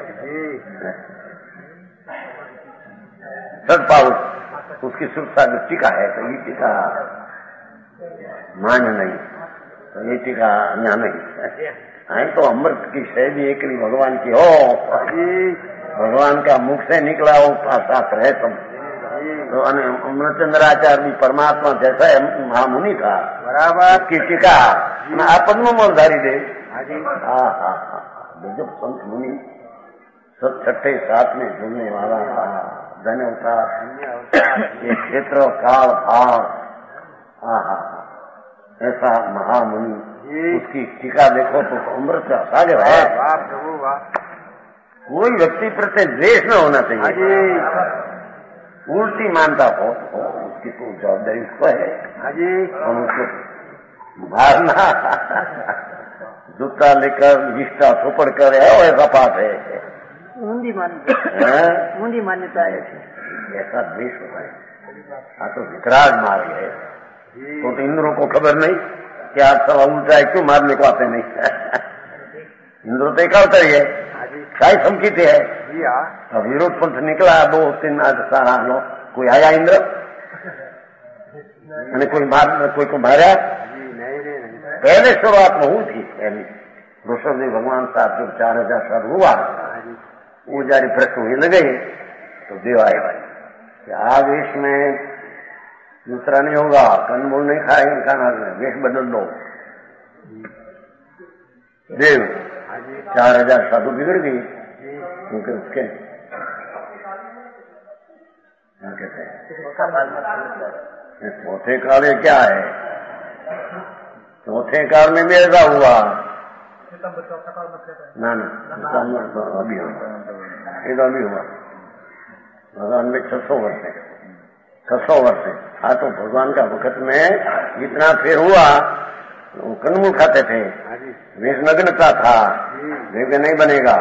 सदपाउस उसकी सुरक्षा जो टीका है, तो ये टीका मान्य नहीं, तो ये टीका अन्य नहीं है। तो अमृत की शैली एक भगवान की हो, भगवान का मुख से निकला हो साथ रहे सब। तो अमृतचंद्राचार्य भी परमात्मा जैसा महामुनि था, बराबर की टीका पद्म मोलधारी दे। हाँ हाँ हाँ, जब संत मुनि सब छठे साथ में जुड़ने वाला था, धन्य अवतार ये क्षेत्र काल भाव, हाँ हाँ ऐसा महामुनि, उसकी टीका देखो तो अमृत का सागर है। वाह प्रभु वाह, कोई व्यक्ति प्रति द्वेष न होना चाहिए, उल्टी मानता हो तो उसकी तो जवाबदारी उसको है, और उसको मारना जूता लेकर निष्ठा थोपड़ कर ऐसा पाप है, ऊंधी मान्यता है, ऐसा द्वेष होता है। तो वितराग मार्ग है, तो इंद्रों को खबर नहीं कि आज सब उल्टा है, क्यों मारने को आते नहीं। इंद्र तो एक अवतार है, शाही समकित है। अब विरोध पंथ निकला 2-3 सारा लो, कोई आया इंद्र मैंने कोई को मारा, पहले शुरुआत में हुई थी। पहले ऋषभ भगवान साहब जब 4000 साल हुआ, वो जारी प्रश्न हुए लगे, तो देव आए भाई आज इसमें दूसरा नहीं होगा, कंदमूल नहीं खाएंगे, खाना वेश बदल दो। देव 4000 साधु बिगड़ गई, क्योंकि उसके क्या कहते हैं चौथे काल में क्या है, चौथे काल में भी ऐसा हुआ ना अभी हुआ भगवान में 600 वर्ष है, 600 वर्ष है। हाँ, तो भगवान का वक्त में इतना फेर हुआ, कंदमूल खाते थे, वेश नग्नता था, वेग नहीं बनेगा,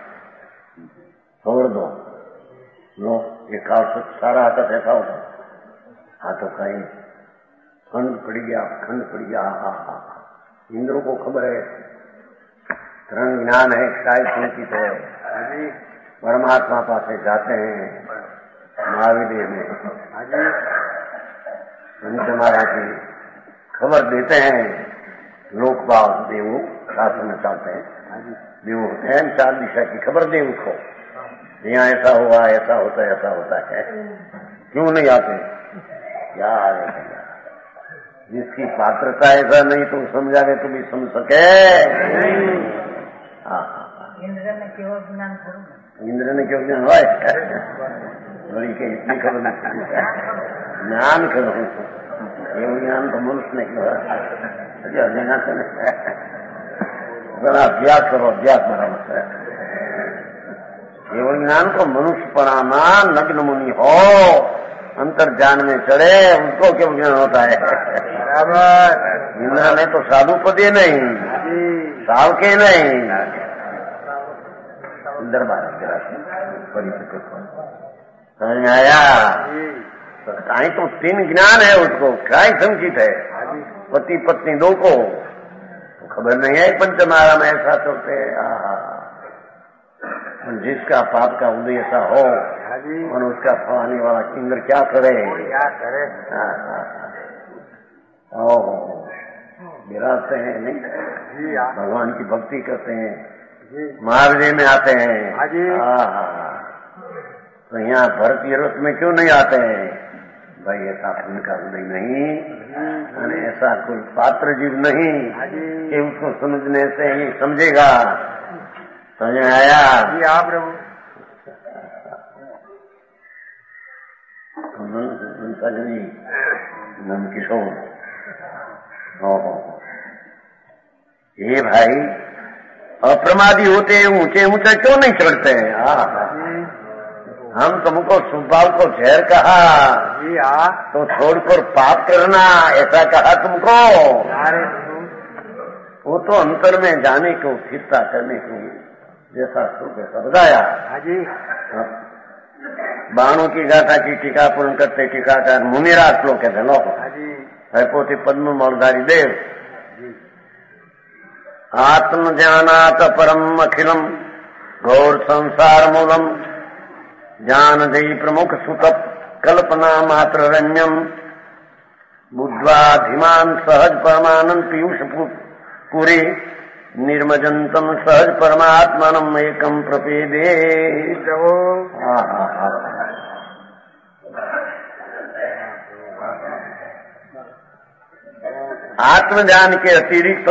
छोड़ दो लो, ये काल सारा आता ऐसा होता। हाँ तो कहीं खंड पड़ गया, हाँ इंद्रों को खबर है, तरंग ज्ञान है, शायद संचित है, परमात्मा पास जाते हैं महावीर में, महाराज की खबर देते हैं, लोकपाल देव शास्त्र में चलते हैं, देव होते हैं 4 दिशा की खबर दे उसको, यहाँ ऐसा हुआ, ऐसा होता है, क्यों नहीं आते, क्या आएगा, जिसकी पात्रता ऐसा नहीं तो समझावे तो भी समझ सके। इंद्र ने क्यों ज्ञान हुआ, बड़ी के इतनी खबर नहीं, ज्ञान करो, ये ज्ञान तो मनुष्य नहीं बड़ा अभ्यास करो, अभ्यास बना केवल ज्ञान को मनुष्य पढ़ाना, नग्न मुनि हो, अंतर्जान में चढ़े, उसको केवल ज्ञान होता है। इंद्र ने तो साधु पदे नहीं, साव के नहीं, दरबार गिराते बड़ी समझ में आया। कहीं तो 3 ज्ञान है उसको, क्या ही संकित है पति पत्नी 2 को, तो खबर नहीं है पंचमारा में ऐसा चलते। जिसका पाप का उदय ऐसा हो और उसका फलाने वाला इंद्र क्या करे, गिराते हैं नहीं, भगवान की भक्ति करते हैं, महावीर में आते हैं। तो यहाँ भरतीय रथ में क्यों नहीं आते हैं भाई? ऐसा उनका हृदय नहीं, ऐसा कोई पात्र जीव नहीं कि उसको समझने से ही समझेगा। समझ में आया? प्रभु। नंद किशोर, ये भाई अप्रमादी होते ऊंचे ऊंचे क्यों नहीं चढ़ते हैं? हम तुमको सुबाल को झेर कहा तो छोड़कर पाप करना ऐसा कहा तुमको। वो तो अंतर में जाने को फिरता करने को जैसा सुख ऐसा बताया। बाणों की गाथा की टीका पूर्ण करते टीकाकार मुनिराज श्लोक कहते हैं लोग है पोते पद्म मौलधारी देव। आत्म ज्ञानात परम अखिलम घोर संसार मूलम ज्ञान दई प्रमुख सुतप कल्पना मात्र रण्यम बुद्ध्वा धीमान सहज परमानंद पीयूष पुरी निर्मजंतम सहज परमात्मनम एकम प्रपेदे। आत्मज्ञान के अतिरिक्त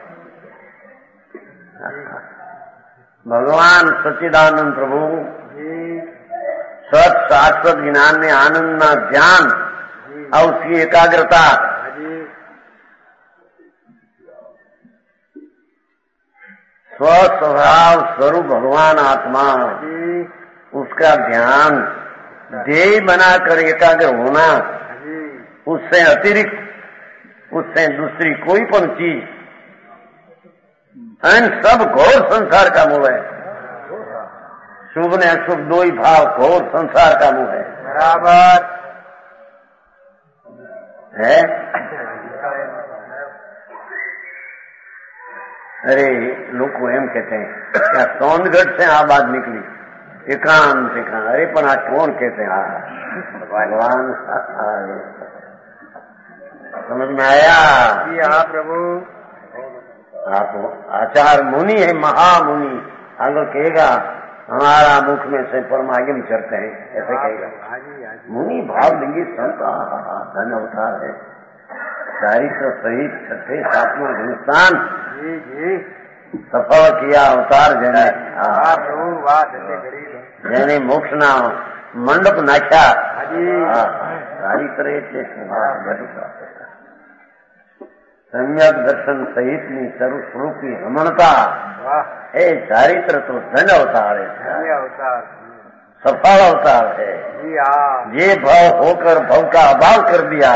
भगवान सच्चिदानंद प्रभु सत शाश्वत ज्ञान में आनंद ना ज्ञान और उसकी एकाग्रता स्वस्वभाव स्वरूप भगवान आत्मा उसका ध्यान ध्येय बनाकर एकाग्र होना, उससे अतिरिक्त उससे दूसरी कोई पण चीज सब घोर संसार का मूल है। शुभ ने अशुभ 2 ही भाव घोर संसार का मूल है। बराबर है। अरे लोग को एम कहते हैं क्या सोनगढ़ से आवाज निकली एकांत एकांत। अरे पण आ कौन कहते हैं? भगवान। समझ में आया? प्रभु। आप आचार मुनि है, महामुनि। अगर कहेगा हमारा मुख में से परमागम चढ़ते हैं ऐसे कहेगा। मुनि भाव लिंगी संत धन अवतार है। चारित्र सहित 6ठे 7वां हिंदुस्तान सफल किया अवतार જેને મોક્ષના મંડપ નાખ્યા ચારિત્ર એટલે સમ્યક દર્શન સહિતની સ્વરૂપી રમણતા એ ચારિત્ર તો ધન અવતાર है, सफल अवतार है। ये भाव होकर भव का अभाव कर दिया।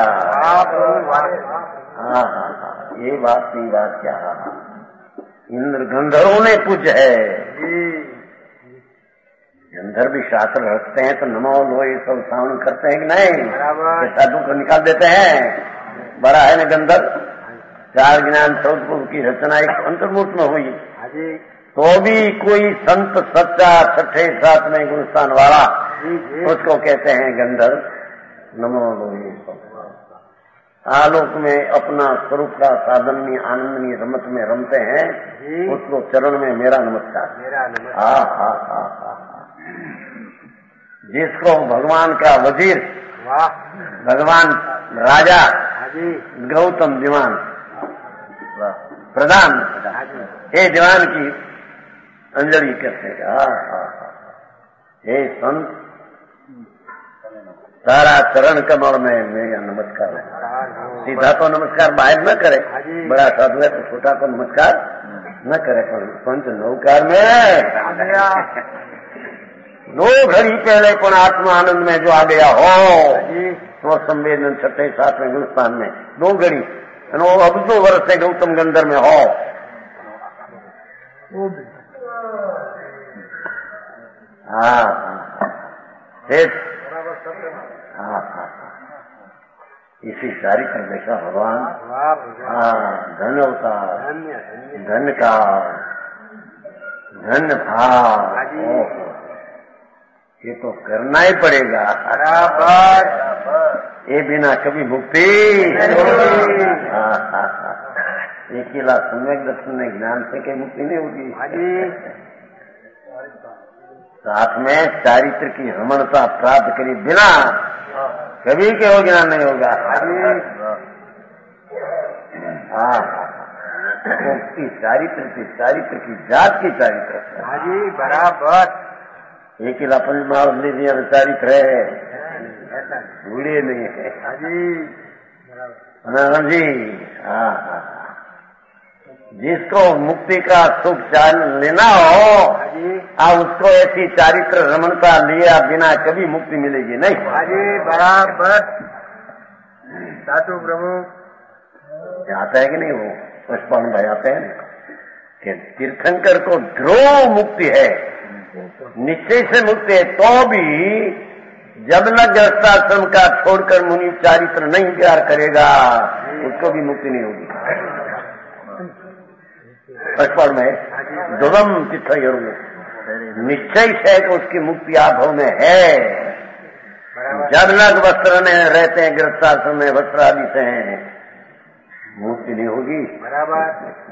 ये बात की बात क्या? इंद्र गंधर्वों ने पूज है। गंधर्व भी शास्त्र रखते हैं तो नमो लो ये सब श्रावण करते हैं कि नहीं? साधु को निकाल देते हैं। बड़ा है न गंधर्व। 4 ज्ञान 14 की रचना एक अंतर्मूर्त में हुई तो भी कोई संत सच्चा 6ठे 7वें गुणस्थान वाला उसको कहते हैं गंधर्व। नमो लो ये सब आलोक में अपना स्वरूप का साधननी आनंदनी रमत में रमते हैं, उसको चरण में मेरा नमस्कार। जिसको भगवान का वजीर, भगवान राजा, गौतम दीवान प्रधान, हे दीवान की अंजलि करते हे संत तारा चरण कमल में मेरा नमस्कार है। सीधा तो नमस्कार बाहर न करे, बड़ा साधु है तो छोटा तो नमस्कार न करे, पर पंच नौकार में 2 घड़ी पहले पण आत्मा आनंद में जो आ गया हो तो संवेदन 6ठे 7वें हिंदुस्तान में 2 घड़ी अब्दों वर्ष से गौतम गंधर में हो हाँ फिर हाँ, इसी चारित्र देखा भगवान। हाँ, धन अवतार, धन का धन भाव, ये तो करना ही पड़ेगा। बराबर। ये बिना कभी मुक्ति। ये केवल सम्यक दर्शन में ज्ञान से कहीं मुक्ति नहीं होगी। साथ में चारित्र की रमणता प्राप्त करी बिना कभी के हो ज्ञान नहीं होगा। हाँ, मुक्ति चारित्र की जात की चारित्र। बराबर। एक ही लापन मार चारित्र है, भूले नहीं है। जी हाँ, जिसको मुक्ति का सुख लेना हो, उसको ऐसी चारित्र रमणता लिया बिना कभी मुक्ति मिलेगी नहीं। बराबर। साधु प्रभु आता है कि नहीं? वो पुष्पान भाई आते हैं कि तीर्थंकर को ध्रुव मुक्ति है, निश्चय से मुक्ति है, तो भी जब तक गृहस्थाश्रम का छोड़कर मुनि चारित्र नहीं प्यार करेगा उसको भी मुक्ति नहीं होगी। पुष्पान में दुर्लभ चित्त निश्चय है कि उसकी मुक्ति आभव में है। जब तक वस्त्र में रहते हैं, गृहस्थाश्रम में वस्त्र आदि से हैं, मुक्ति नहीं होगी। बराबर।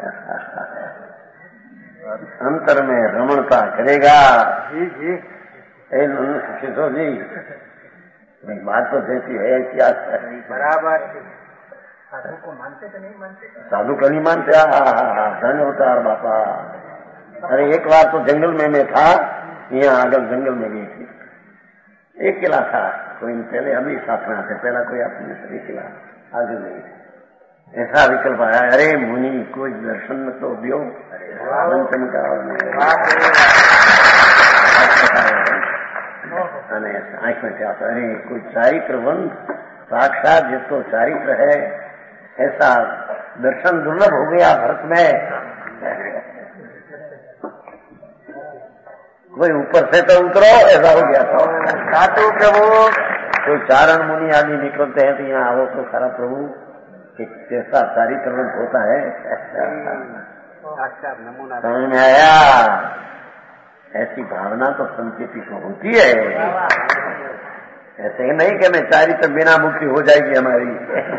अंतर में रमणता करेगा। जी जी। किशोर जी, बात तो देती है क्या? बराबर। साधु को मानते तो नहीं मानते? साधु को नहीं मानते। धन होता है बापा। अरे एक बार तो जंगल में मैं था, यहाँ आगे जंगल में गई थी, एक किला था, कोई पहले अभी साथ में आते, पहला कोई आपने एक किला आगे नहीं। ऐसा विकल्प आया, अरे मुनि कोई दर्शन तो दियो, चमका आंख में क्या आता, अरे कोई चारित्रवंत साक्षात जिसको चारित्र है ऐसा दर्शन दुर्लभ हो गया भारत में। कोई ऊपर से तो उतरो, ऐसा हो गया था। साधु प्रभु कोई चारण मुनि आदि निकलते हैं तो यहाँ आओ तो खरा प्रभु कैसा चारित्रवंत होता है। समझ में आया? ऐसी भावना तो संकेती को होती है। ऐसे ही नहीं कि मैं चारित्र बिना मुक्ति हो जाएगी हमारी।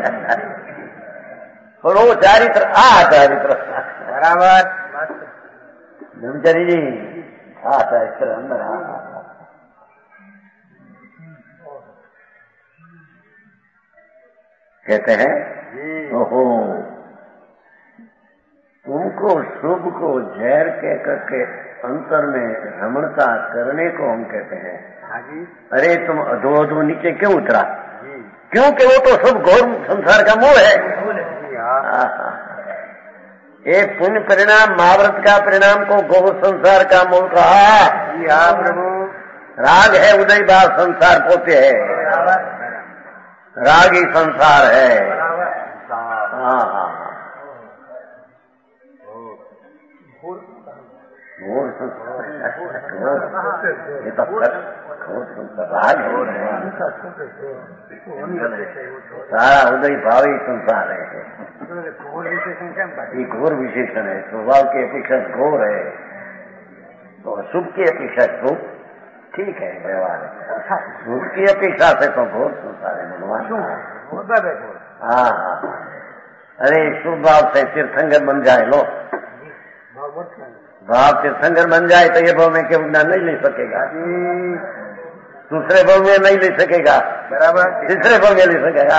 और वो चारित्र चारित्र बराबर। ब्रह्मचारी जी चारित्र अंदर कहते हैं, ओहो तुमको शुभ को जहर कह करके अंतर में रमणता करने को हम कहते हैं। अरे तुम अधो नीचे क्यों उतरा? क्योंकि वो तो सब घोर संसार का मोह है। ये पुण्य परिणाम महाव्रत का परिणाम को घोर संसार का मोह कहा। प्रभु राग है उदय भाव संसार पोते है, राग ही संसार है। ये तो राग है, सारा उदय भाव ही संसार है। ये घोर विशेषण है, स्वभाव की अपेक्षा घोर है, तो शुभ की अपेक्षा शुभ ठीक है व्यवहार है, शुभ की अपेक्षा से तो घोर संसार है भगवान। हाँ, अरे शुभ भाव से तीर्थंकर बन जाए, लो भाव तीर्थंकर बन जाए तो ये भाव में केवल ज्ञान नहीं ले सकेगा, दूसरे भाव में नहीं ले सकेगा, बराबर तीसरे भाव में ले सकेगा।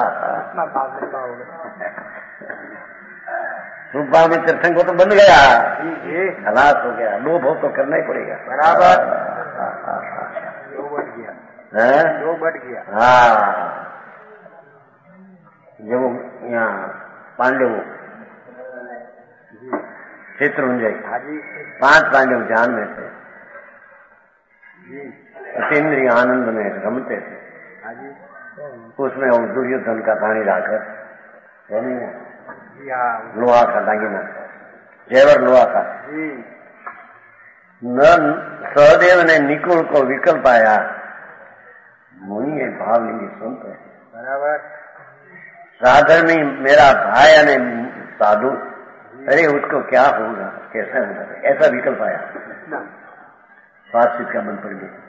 शुभ भाव में तीर्थंकर तो बन गया, खलास हो गया, दो भाव तो करना ही पड़ेगा। बराबर दो बढ़ गया। हाँ, जब यहाँ पांडव शत्रुंजय 5 पांडव जान में थे, अतीन्द्रिय आनंद में रमते थे, उसमें वो दुर्योधन का पानी लाकर लोहा का दागिना, जेवर लोहा का सहदेव ने निकुल को विकल्प आया, मुनि ये भाव नहीं सुनते बराबर। साधर्मी मेरा भाई यानी साधु, अरे उसको क्या होगा, कैसा होगा, ऐसा विकल्प आया। बातचीत का मन पड़ गया।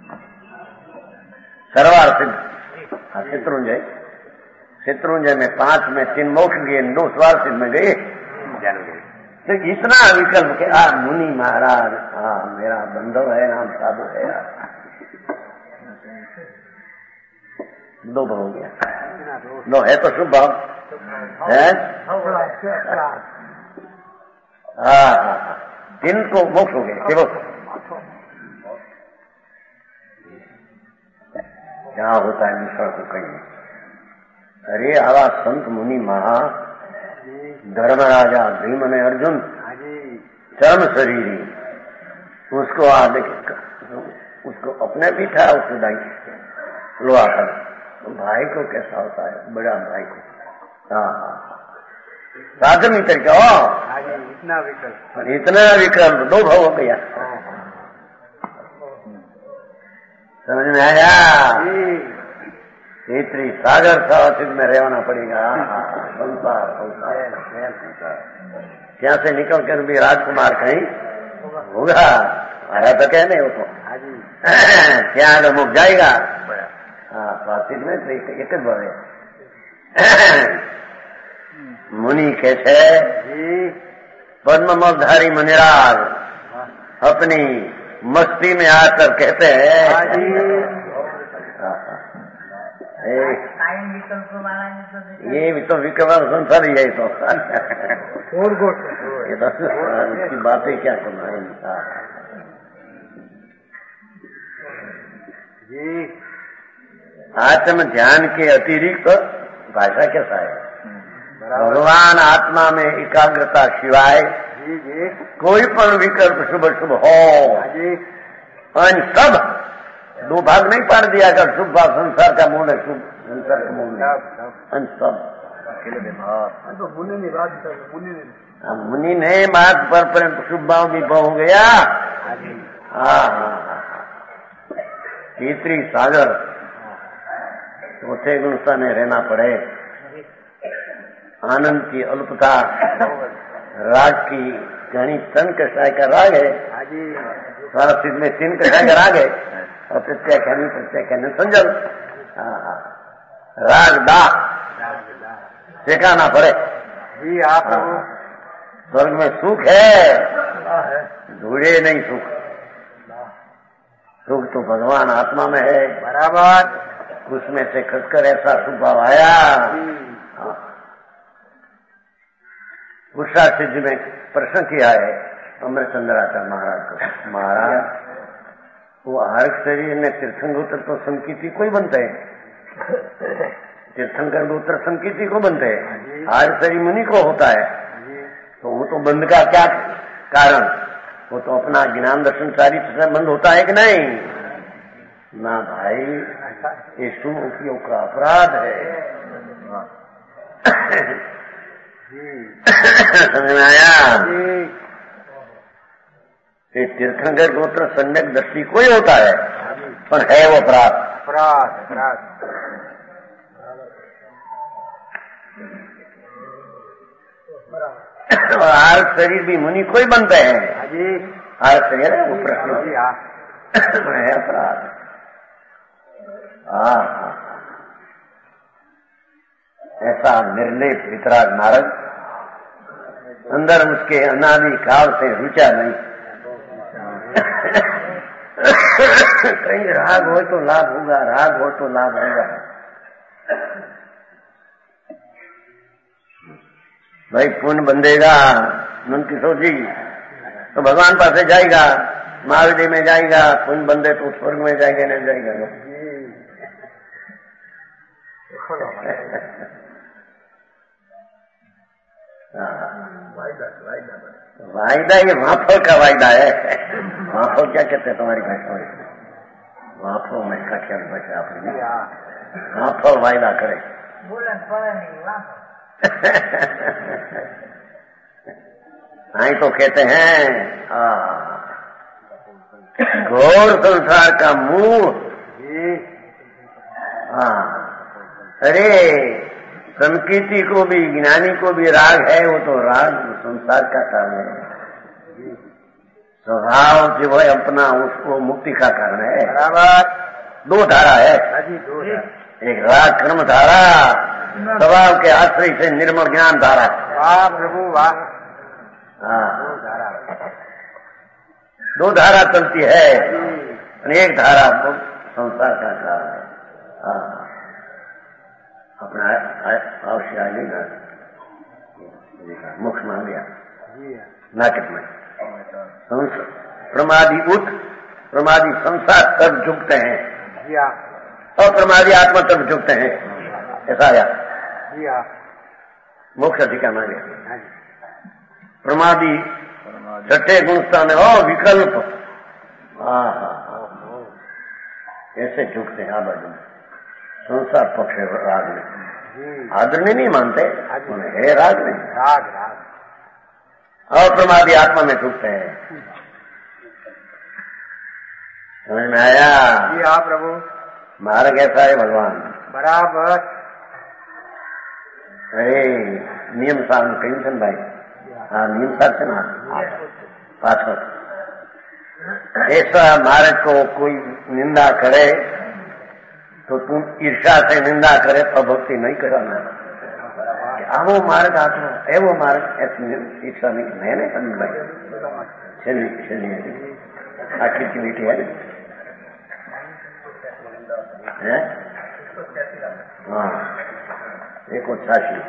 सर्वार सिद्ध शत्रुंजय में 5 में 3 मोक्ष गए, 2 स्वार सिद्ध में गए। तो इतना विकल्प के मुनि महाराज, मेरा बंधु है, नाम साधु है, 2 भाव हो गया। 2 है तो शुभ भाव है। 3 को मोक्ष हो गए केवल। क्या होता है निष्फल को कहीं। अरे आवा संत मुनि महा धर्मराजा भीम ने अर्जुन चर्म शरीरी, उसको उसको अपने भी था, उसको दाई लोहा कर। तो भाई को कैसा होता है, बड़ा भाई को। साधन तरीका इतना विकल्प 2 भाव हो गया। समझ में आया। क्षेत्रीय सागर सावचित में रहना पड़ेगा। संसार क्या से निकल कर भी राजकुमार कहीं होगा, हमारा तो क्या नहीं हो तो क्या अगर मुक जाएगा। स्वास्थ्य में तो एक बढ़े। मुनि कैसे पद्मधारी मुनिराज अपनी मस्ती में आकर कहते हैं, ये भी तो विकल्प संसार ही है। तो ये तो इसकी बातें क्या करना है। आत्म ध्यान के अतिरिक्त भाषा कैसा है। भगवान आत्मा में एकाग्रता सिवाय कोई पण विकल्प शुभ शुभ हो, अन सब 2 भाग नहीं पाड़ दिया कर। शुभ भाग संसार का मूल है, शुभ संसार का मूल है, अन सब मुनि ने बात पर परंतु शुभ भाव भी हो गया। क्षेत्रीय सागर चौथे गुणस्था में रहना पड़े। आनंद की अल्पता, राग की घनी 3 कषाय का राग है। सारा सिद्ध में 3 कषाय का राग है। और प्रत्याख्यान संजल राग दा सिखाना पड़े। स्वर्ग में सुख है, ढूंढे नहीं सुख। सुख तो भगवान आत्मा में है बराबर। उसमें से खसकर ऐसा स्वभाव आया। उषा सिद्ध में प्रश्न किया है अमृतचंद्राचार्य महाराज को, महाराज वो हर शरीर ने तीर्थंकर तो संकीर्ति को ही बनते हैं। तीर्थंकर गोत्र संकीर्ति को बनते हैं, हर शरीर मुनि को होता है। तो वो तो बंध का क्या कारण, वो तो अपना ज्ञान दर्शन चारित्र से बंद होता है कि नहीं ना भाई। ये शुभों का अपराध है। समझ में आया। ये तीर्थंकर गोत्र सम्यक दृष्टि को ही होता है, पर है वो अपराध। और हर शरीर भी मुनि को ही बनते हैं। हर शरीर है वो प्रश्न है अपराध। ऐसा निर्लेप वितराग नारद अंदर उसके अनादि काल से रुचा नहीं। कहीं राग हो तो लाभ होगा, राग हो तो लाभ होगा। भाई पुण्य बंधेगा मन की सोची तो भगवान पास जाएगा, महाविद्य में जाएगा। पुण्य बंधे तो स्वर्ग में जाएगा, नहीं जाएगा। वायदा ये वाफल का वायदा है। वाफल क्या कहते हैं तुम्हारी भाषा में? वाफल में क्या भाषा आपने? वाफल वायदा करे। नहीं तो कहते हैं घोर संसार का मूल। हाँ, अरे संकीर्ति को भी, ज्ञानी को भी राग है, वो तो राग संसार का कारण है, स्वभाव जो है अपना, उसको मुक्ति का कारण है। बराबर। दो धारा है, एक राग कर्म धारा, स्वभाव के आश्रय से निर्मल ज्ञान धारा। वाह प्रभु वाह। हाँ, दो धारा चलती है, एक धारा संसार का कारण है। हाँ, अपना अवश्य आ गया, मोक्ष मान लिया नाकित में। प्रमादी उठ, प्रमादी संसार तब झुकते हैं, और प्रमादी आत्मा तब झुकते हैं, ऐसा आया। मोक्ष अधिकार मान लिया। प्रमादी छठे गुणस्थान है, और विकल्प। ऐसे झुकते हैं आबादी संसार पक्ष राग में, आदरणीय नहीं मानते, है राग में, और प्रमादी आत्मा में झुकते हैं। समझ में आया? जी हाँ प्रभु। मार्ग ऐसा है भगवान। बराबर। अरे नियम सार कहीं भाई, हाँ नियम सार से ना पास ऐसा मार्ग को कोई निंदा करे तो तुम ईर्षा से निंदा करे तो भक्ति नहीं कराना। वो मार्ग आत्मा है, वो मार्ग ऐसी ईर्षा नहीं है समझ भाई। चलिए आखिर की मीठी है। हाँ, एक छाछी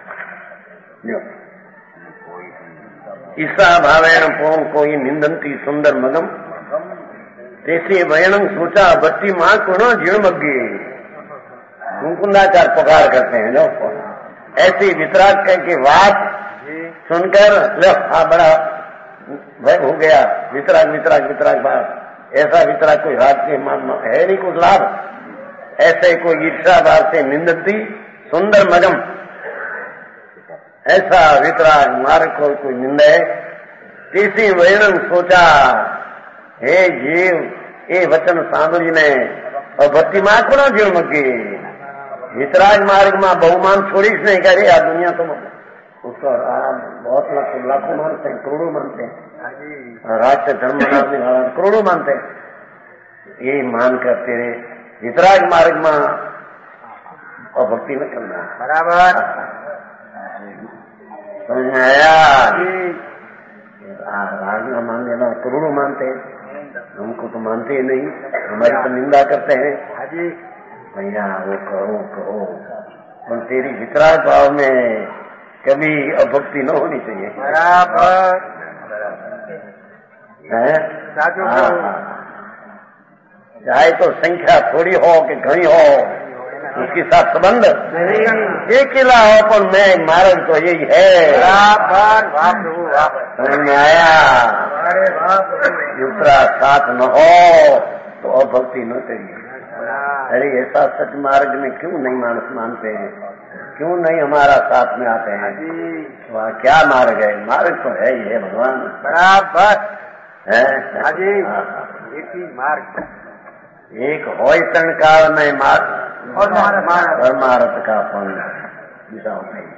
ईसा भावेण पोम कोई निंदंती सुंदर मगम तेसी वयणम सोचा बत्ती मां कुणो जीर्ण मग्गी। मुकुंदाचार पुकार करते हैं जो ऐसी वितराग की बात सुनकर लो बड़ा भय हो गया। वितराग बात, ऐसा वितराग कोई रात के है नहीं कुछ लाभ। ऐसे कोई ईर्षा भाव से निंदती सुंदर मगम, ऐसा वितराग मार्ग को कोई निंदे। तीसरी वैणम सोचा, हे जीव ये वचन सांभळीने और भक्ति मां को जीव मगी। वितराग मार्ग में बहुमान छोड़ीश नहीं करे। आ दुनिया तो उसका बहुत लाखों मानते हैं, करोड़ों मानते हैं, राष्ट्र धर्म बनाने वाला करोड़ों मानते हैं। ये मानकर तेरे वितराग मार्ग में और भक्ति में करना बराबर। समझ में आया? राग में मान लेना, करोड़ों मानते हैं, हमको तो मानते ही नहीं, हमारी तो निंदा करते हैं। भैया वो कहो पर तेरी वितराग भाव में कभी अभक्ति न होनी चाहिए। बराबर है। चाहे तो संख्या थोड़ी हो कि घनी हो, उसके साथ संबंध एक किला हो, पर मैं मार्ग तो यही है। समझ में आया? दूसरा साथ न हो तो अभक्ति न करिए। अरे ऐसा सच मार्ग में क्यों नहीं मानस मानते हैं, क्यों नहीं हमारा साथ में आते हैं? वहाँ क्या मार्ग है? मार्ग तो है ही है भगवान। बराबर है एक ही मार्ग, एक हो तन काल में मार्ग और परमार्थ का फल दिशा हो गई।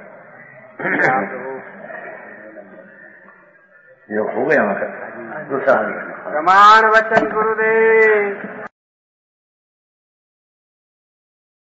जो हो गया दूसरा प्रमाण वचन गुरुदेव।